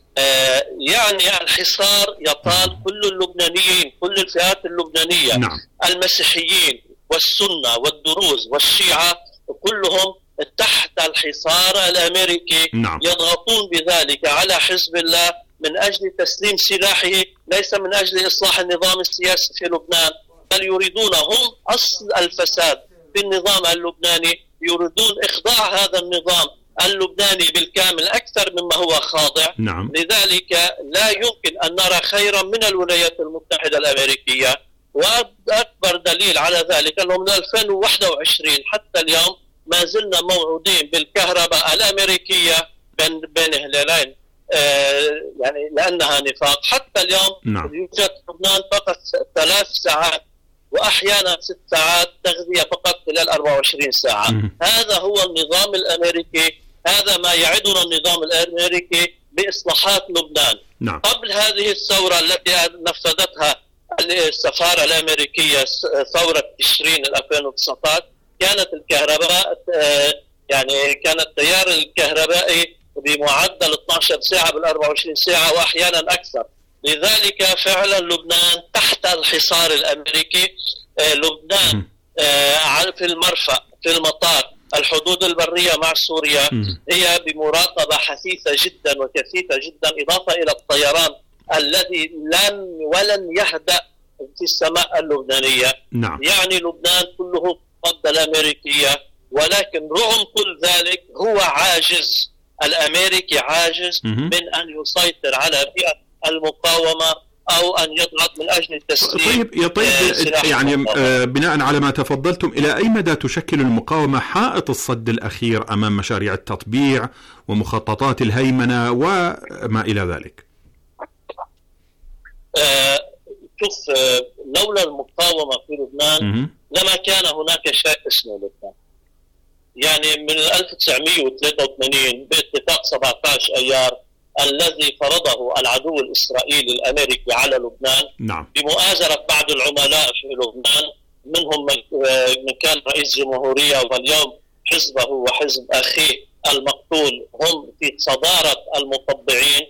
يعني الحصار يطال كل اللبنانيين، كل الفئات اللبنانية. نعم. المسيحيين والسنة والدروز والشيعة كلهم تحت الحصار الأمريكي. نعم. يضغطون بذلك على حزب الله من أجل تسليم سلاحه، ليس من أجل إصلاح النظام السياسي في لبنان، بل يريدون هم أصل الفساد في النظام اللبناني، يريدون إخضاع هذا النظام اللبناني بالكامل أكثر مما هو خاضع. نعم. لذلك لا يمكن أن نرى خيرا من الولايات المتحدة الأمريكية. وأكبر دليل على ذلك أنه من 2021 حتى اليوم ما زلنا موعودين بالكهرباء الأمريكية بين هلالين، يعني لأنها نفاق. حتى اليوم نعم. يوجد في لبنان فقط 3 ساعات وأحيانا 6 ساعات تغذية فقط خلال 24 ساعة. هذا هو النظام الأمريكي، هذا ما يعدنا النظام الأمريكي بإصلاحات لبنان. نعم. قبل هذه الثورة التي نفذتها السفارة الأمريكية، ثورة تشرين 2019، كانت الكهرباء يعني كان التيار الكهربائي بمعدل 12 ساعة بال24 ساعة وأحيانا أكثر. لذلك فعلا لبنان تحت الحصار الأمريكي. لبنان في المرفأ، في المطار، الحدود البرية مع سوريا هي بمراقبة حثيثة جدا وكثيفة جدا، إضافة إلى الطيران الذي ولن يهدأ في السماء اللبنانية. نعم. يعني لبنان كله ضد الأمريكية، ولكن رغم كل ذلك هو عاجز، الأمريكي عاجز من أن يسيطر على بيئة المقاومة أو أن يضغط من أجل التسليم. يعني بناء على ما تفضلتم، إلى أي مدى تشكل المقاومة حائط الصد الأخير أمام مشاريع التطبيع ومخططات الهيمنة وما إلى ذلك؟ شوف، لولا المقاومة في لبنان لما كان هناك شيء اسمه لبنان. يعني من 1983 باتفاق 17 أيار الذي فرضه العدو الإسرائيلي الأمريكي على لبنان، نعم. بمؤازرة بعض العملاء في لبنان، منهم من كان رئيس جمهورية واليوم حزبه وحزب أخيه المقتول هم في صدارة المطبعين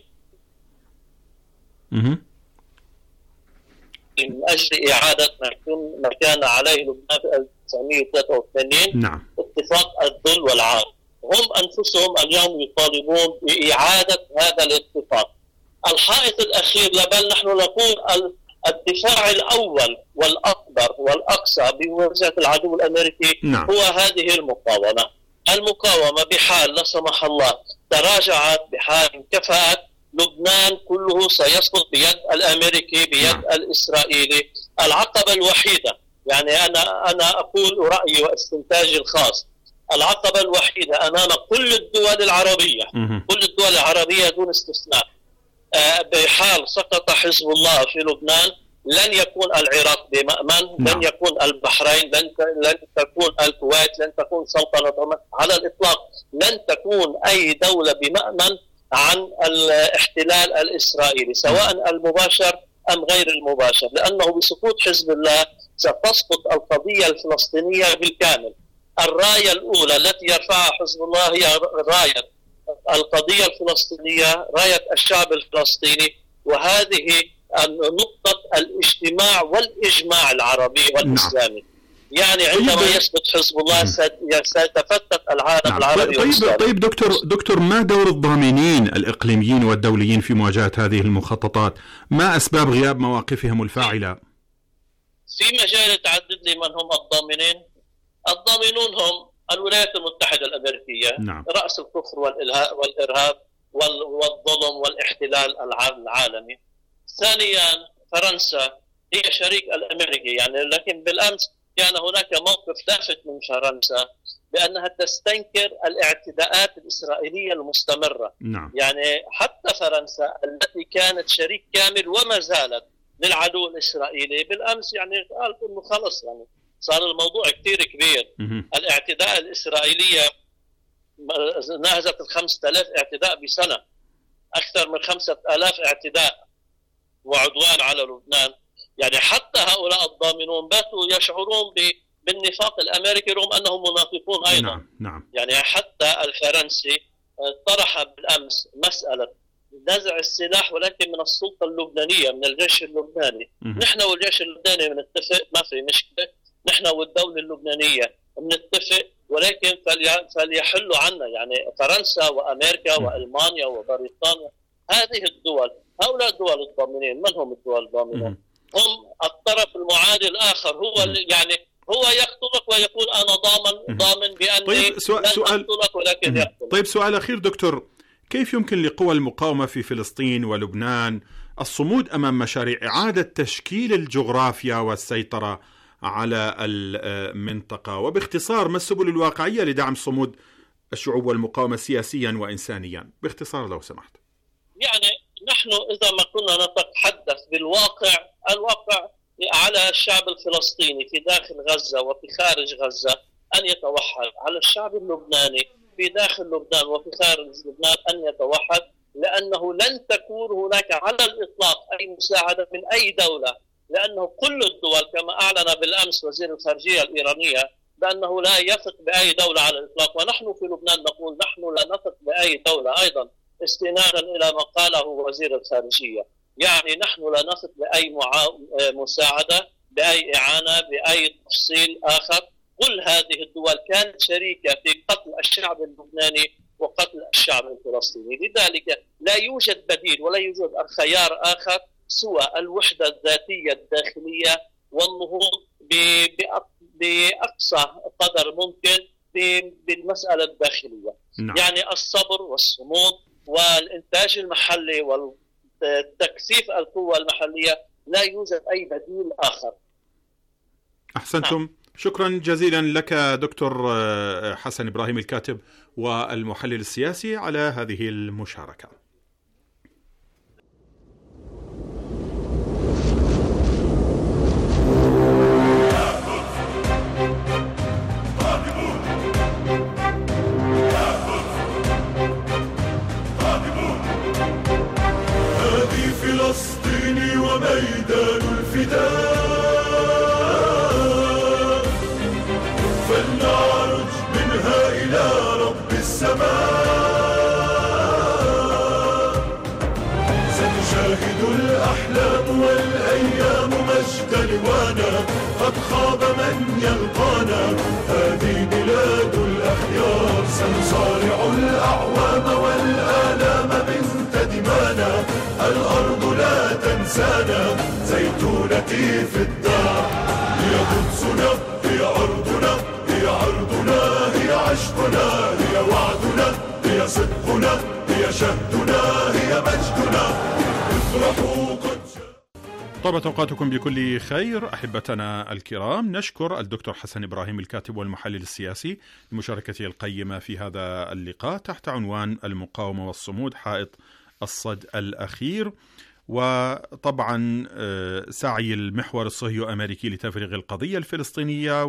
من أجل إعادة ما كان عليه لبنان في 1983. نعم. اتفاق الذل والعار. هم أنفسهم اليوم يطالبون بإعادة هذا الاتفاق. الحائط الأخير، بل نحن نقول الدفاع الأول والأكبر والأقصى بمواجهة العدو الأمريكي. نعم. هو هذه المقاومة. المقاومة بحال لا سمح الله تراجعت، بحال انكفأت، لبنان كله سيسقط بيد الأمريكي، بيد الإسرائيلي. العقبة الوحيدة، يعني أنا أقول رأيي واستنتاجي الخاص، العقبة الوحيدة أمام كل الدول العربية، كل الدول العربية دون استثناء، بحال سقط حزب الله في لبنان لن يكون العراق بمأمن، لن يكون البحرين، لن تكون الكويت، لن تكون سلطنة عمان على الإطلاق، لن تكون أي دولة بمأمن عن الاحتلال الإسرائيلي، سواء المباشر أم غير المباشر، لأنه بسقوط حزب الله ستسقط القضية الفلسطينية بالكامل. الراية الأولى التي يرفعها حزب الله هي راية القضية الفلسطينية، راية الشعب الفلسطيني، وهذه نقطة الاجتماع والإجماع العربي والإسلامي. يعني عندما يسقط حزب الله سيتفتت العالم العربي والإسلامي. طيب دكتور، ما دور الضامنين الإقليميين والدوليين في مواجهة هذه المخططات؟ ما أسباب غياب مواقفهم الفاعلة؟ في مجال تعدد لي من هم الضامنين. الضامنون هم الولايات المتحدة الأمريكية نعم. رأس الكفر والإرهاب والظلم والاحتلال العالمي. ثانيا فرنسا هي شريك الأمريكي، يعني لكن بالأمس كان هناك موقف لافت من فرنسا بأنها تستنكر الاعتداءات الإسرائيلية المستمرة. نعم. يعني حتى فرنسا التي كانت شريك كامل وما زالت للعدو الإسرائيلي، بالأمس يعني قالت إنه خلص، يعني صار الموضوع كتير كبير. الاعتداء الإسرائيلية ناهزت 5000 اعتداء بسنة، أكثر من 5000 اعتداء وعدوان على لبنان. يعني حتى هؤلاء الضامنون باتوا يشعرون بالنفاق الأمريكي رغم أنهم منافقون أيضا. نعم. يعني حتى الفرنسي طرح بالأمس مسألة نزع السلاح ولكن من السلطة اللبنانية، من الجيش اللبناني. نحن والجيش اللبناني بنتفق، ما في مشكلة، نحن والدولة اللبنانية بنتفق، ولكن فليحلوا عنا. يعني فرنسا وأمريكا وألمانيا وبريطانيا، هذه الدول، هؤلاء الدول الضامنين. من هم الدول الضامنين؟ هم الطرف المعادي الآخر، هو يعني هو يقتلك ويقول أنا ضامن بأني طيب سؤال أقتلك ولكن يقتلك. طيب سؤال أخير دكتور، كيف يمكن لقوى المقاومة في فلسطين ولبنان الصمود أمام مشاريع إعادة تشكيل الجغرافيا والسيطرة على المنطقة؟ وباختصار ما السبل الواقعية لدعم صمود الشعوب والمقاومة سياسيا وإنسانيا؟ باختصار لو سمحت. يعني نحن إذا ما كنا نتحدث بالواقع، الواقع على الشعب الفلسطيني في داخل غزة وفي خارج غزة أن يتوحد، على الشعب اللبناني في داخل لبنان وفي خارج لبنان أن يتوحد، لأنه لن تكون هناك على الإطلاق أي مساعدة من أي دولة، لأنه كل الدول كما أعلن بالأمس وزير الخارجية الإيرانية بأنه لا يثق بأي دولة على الإطلاق. ونحن في لبنان نقول نحن لا نثق بأي دولة أيضا، استنادا إلى ما قاله وزير الخارجية. يعني نحن لا نثق بأي مساعدة، بأي إعانة، بأي تفصيل آخر. كل هذه الدول كانت شريكة في قتل الشعب اللبناني وقتل الشعب الفلسطيني، لذلك لا يوجد بديل ولا يوجد خيار آخر سوى الوحدة الذاتية الداخلية والنهوض بأقصى قدر ممكن بالمسألة الداخلية. نعم. يعني الصبر والصمود والإنتاج المحلي والتكثيف القوة المحلية، لا يوجد أي بديل آخر. أحسنتم. شكرا جزيلا لك دكتور حسن إبراهيم الكاتب والمحلل السياسي على هذه المشاركة. هذه فلسطين وميدان الفداء، فلنعرج منها إلى رب السماء. ستشاهد الأحلام والأيام مجد لوانا، قد خاب من يلقانا، هذه بلاد الأخيار. سنصارع الأعوام والآلام بنت دمانا، الأرض لا تنسانا، زيتونتي في الدار. هي قدسنا، هي أرضنا، هي عرضنا، هي عشقنا، هي وعدنا، هي صدقنا، هي شهدنا، هي مجدنا. افرحوا قدس. طابت أوقاتكم بكل خير أحبتنا الكرام. نشكر الدكتور حسن إبراهيم الكاتب والمحلل السياسي لمشاركته القيمة في هذا اللقاء تحت عنوان المقاومة والصمود، حائط الصد الأخير. وطبعا سعي المحور الصهيو أمريكي لتفريغ القضية الفلسطينية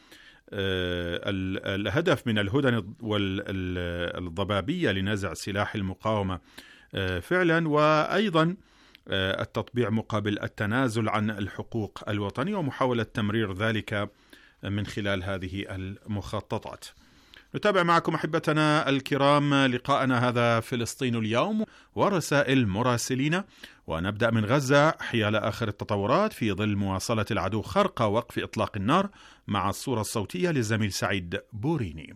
والهدف من الهدن والضبابية لنزع سلاح المقاومة فعلا، وأيضا التطبيع مقابل التنازل عن الحقوق الوطنية ومحاولة تمرير ذلك من خلال هذه المخططات. نتابع معكم أحبتنا الكرام لقاءنا هذا فلسطين اليوم ورسائل مراسلين، ونبدأ من غزة حيال آخر التطورات في ظل مواصلة العدو خرق وقف إطلاق النار، مع الصورة الصوتية للزميل سعيد بوريني.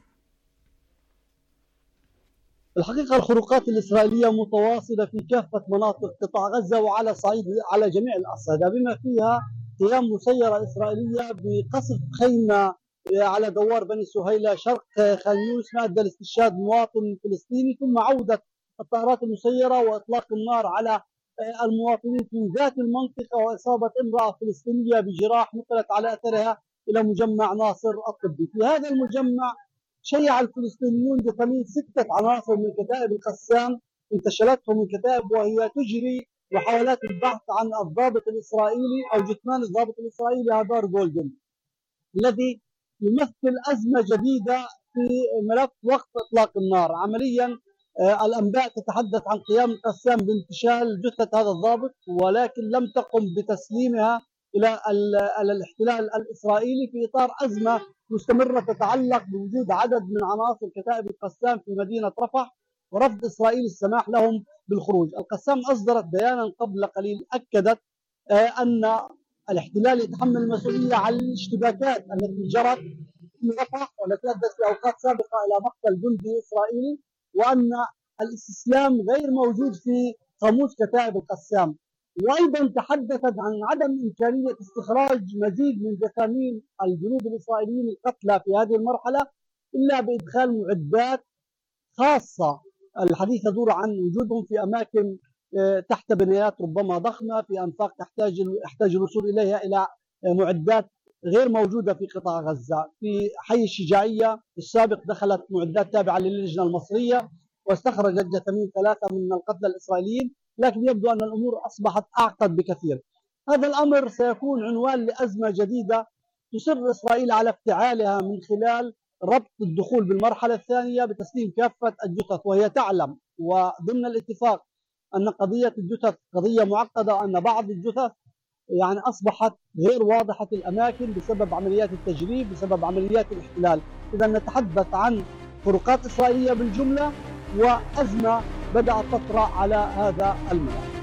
الحقيقة الخروقات الإسرائيلية متواصلة في كافة مناطق قطاع غزة وعلى صعيد جميع الأصعدة، بما فيها قيام مسيرة إسرائيلية بقصف خيمة على دوار بني سهيلة شرق خان يونس ما أدى لاستشهاد مواطن فلسطيني، ثم عودة الطائرات المسيرة وإطلاق النار على المواطنين في ذات المنطقة وإصابة امرأة فلسطينية بجراح نقلت على أثرها إلى مجمع ناصر الطبي. في هذا المجمع شيع الفلسطينيون بتمييز 6 عناصر من كتائب القسام انتشلتهم من كتائب وهي تجري محاولات البحث عن الضابط الإسرائيلي أو جثمان الضابط الإسرائيلي هادار جولدن، الذي يمثل أزمة جديدة في ملف وقف إطلاق النار. عمليا الأنباء تتحدث عن قيام القسام بانتشال جثة هذا الضابط، ولكن لم تقم بتسليمها إلى الاحتلال الإسرائيلي في إطار أزمة مستمرة تتعلق بوجود عدد من عناصر كتائب القسام في مدينة رفح ورفض إسرائيل السماح لهم بالخروج. القسام أصدرت بيانا قبل قليل أكدت أن الاحتلال يتحمل المسؤولية عن الاشتباكات التي جرت في رفح والتي أدت في أوقات سابقة إلى مقتل جندي إسرائيلي، وأن الاستسلام غير موجود في قاموس كتائب القسام. وأيضا تحدثت عن عدم إمكانية استخراج مزيد من جثامين الجنود الإسرائيليين القتلى في هذه المرحلة إلا بإدخال معدات خاصة. الحديث يدور عن وجودهم في أماكن تحت بنايات ربما ضخمة في أنفاق يحتاج الوصول إليها إلى معدات غير موجودة في قطاع غزة. في حي الشجاعية في السابق دخلت معدات تابعة للجنة المصرية واستخرجت جثامين 3 من القتلى الإسرائيليين، لكن يبدو أن الأمور أصبحت أعقد بكثير. هذا الأمر سيكون عنوان لأزمة جديدة تصر إسرائيل على افتعالها من خلال ربط الدخول بالمرحلة الثانية بتسليم كافة الجثث، وهي تعلم وضمن الاتفاق أن قضية الجثث قضية معقدة، وأن بعض الجثث يعني أصبحت غير واضحة الأماكن بسبب عمليات التجريب بسبب عمليات الاحتلال. إذا نتحدث عن فروقات إسرائيلية بالجملة وأزمة بدأت تطرأ على هذا الملف.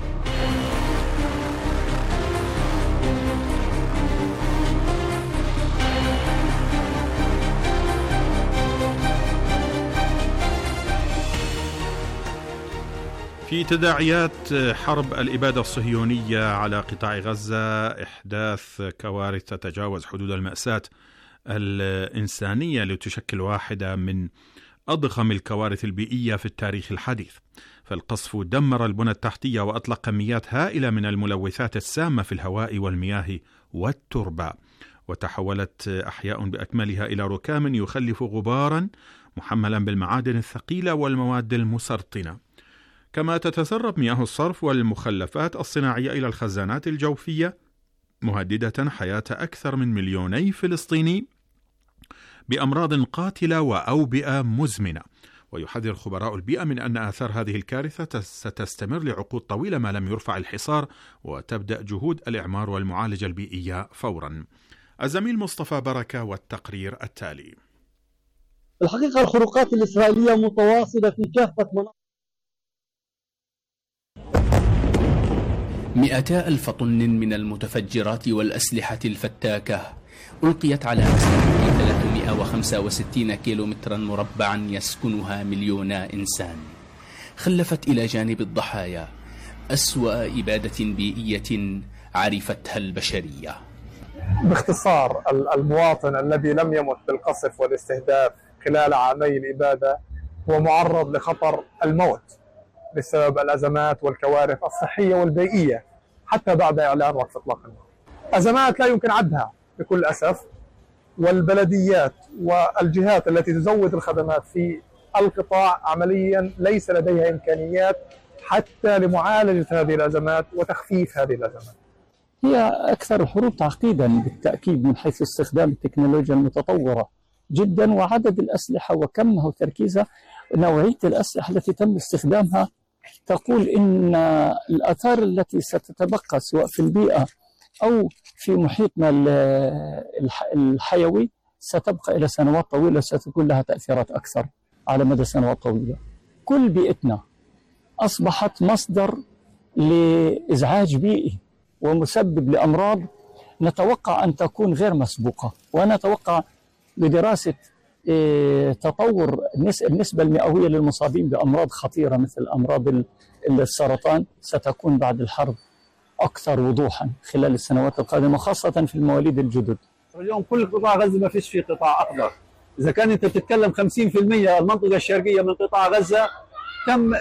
في تداعيات حرب الإبادة الصهيونية على قطاع غزة إحداث كوارث تتجاوز حدود المأساة الإنسانية لتشكل واحدة من أضخم الكوارث البيئية في التاريخ الحديث. فالقصف دمر البنى التحتية وأطلق كميات هائلة من الملوثات السامة في الهواء والمياه والتربة، وتحولت أحياء بأكملها إلى ركام يخلف غبارا محملا بالمعادن الثقيلة والمواد المسرطنة. كما تتسرب مياه الصرف والمخلفات الصناعية إلى الخزانات الجوفية، مهددة حياة أكثر من 2 مليون فلسطيني بأمراض قاتلة وأوبئة مزمنة. ويحذر خبراء البيئة من أن آثار هذه الكارثة ستستمر لعقود طويلة ما لم يرفع الحصار وتبدأ جهود الإعمار والمعالجة البيئية فورا. الزميل مصطفى بركة والتقرير التالي. الحقيقة الخروقات الإسرائيلية متواصلة في كافة مناطق. 200,000 طن من المتفجرات والأسلحة الفتاكة ألقيت على مساحة 365 كيلومترا مربعا يسكنها 1,000,000 إنسان، خلفت إلى جانب الضحايا أسوأ إبادة بيئية عرفتها البشرية. باختصار، المواطن الذي لم يمت بالقصف والاستهداف خلال عامي الإبادة هو معرض لخطر الموت بسبب الأزمات والكوارث الصحية والبيئية حتى بعد إعلان وقف إطلاق النار. أزمات لا يمكن عدها بكل أسف، والبلديات والجهات التي تزود الخدمات في القطاع عمليا ليس لديها إمكانيات حتى لمعالجة هذه الأزمات وتخفيف هذه الأزمات. هي أكثر الحروب تعقيدا بالتأكيد من حيث استخدام التكنولوجيا المتطورة جدا وعدد الأسلحة وكمها وتركيزها. نوعية الأسلحة التي تم استخدامها تقول إن الآثار التي ستتبقى سواء في البيئة أو في محيطنا الحيوي ستبقى إلى سنوات طويلة، ستكون لها تأثيرات أكثر على مدى سنوات طويلة. كل بيئتنا أصبحت مصدر لإزعاج بيئي ومسبب لأمراض نتوقع أن تكون غير مسبوقة، ونتوقع بدراسة تطور النسبة المئوية للمصابين بأمراض خطيرة مثل أمراض السرطان ستكون بعد الحرب أكثر وضوحا خلال السنوات القادمة، خاصة في المواليد الجدد. اليوم كل قطاع غزة ما فيش فيه قطاع أخضر. إذا كان أنت بتتكلم 50% المنطقة الشرقية من قطاع غزة، تم